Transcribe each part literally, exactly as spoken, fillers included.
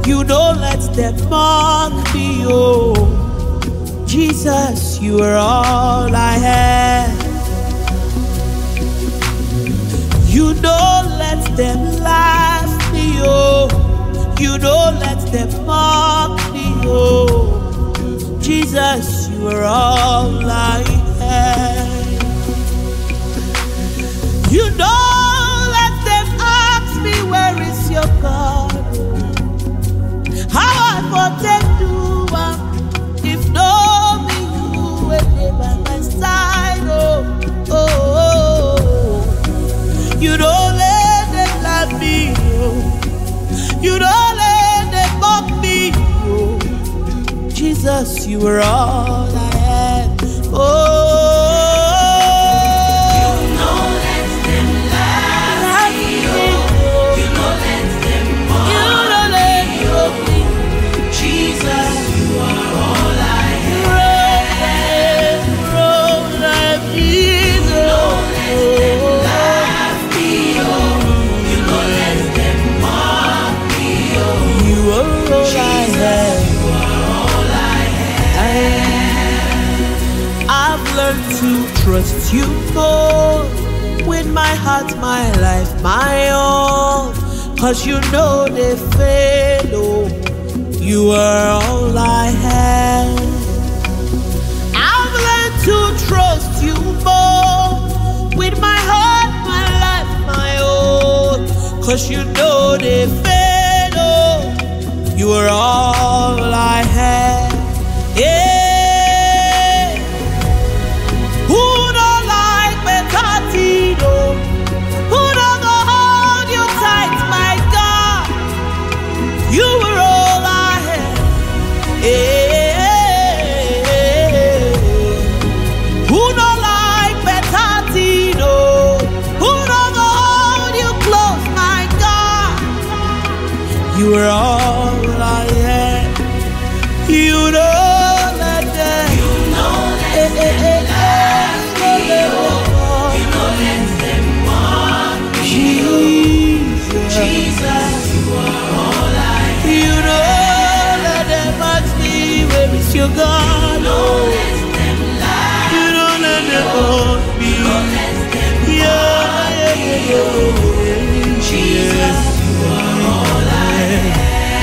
You don't let them mock me, oh. Jesus, you are all I have. You don't let them laugh me, oh. You don't let them mock me, oh. Jesus, you are all I have. You don't let them ask me, where is your God? How I protect you, um, if no me, you will be by my side, oh, oh, oh. You don't let them love me, oh. You don't let them mock me, oh. Jesus, you are all I have, oh. To trust you more with my heart, my life, my all, cause you know they fail, oh. You are all I have. I've learned to trust you more with my heart, my life, my all, cause you know they fail, oh. You are all I have, yeah. You are all I have. You know that day. You know that them laugh me, oh. You know that them mock me, oh. Jesus, you are all I have. You know that them ask me, where is your God? You know that them laugh me, oh. You know that them mock me. You know that them mock me, oh. Jesus, you are all I have.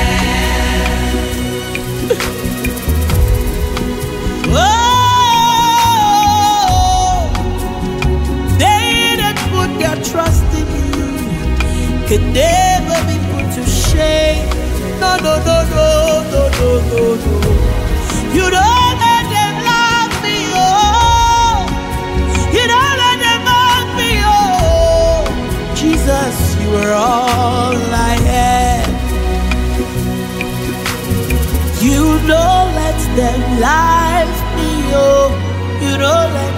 Trust in you can never be put to shame. No, no, no, no, no, no, no, no. You don't let them love me, oh. You don't let them mock me, oh. Jesus, you are all I have. You don't let them laugh me, oh. You don't let